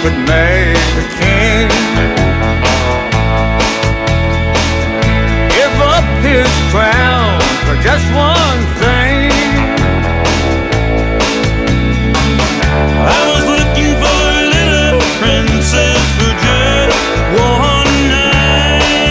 could make a king. Give up his crown for just one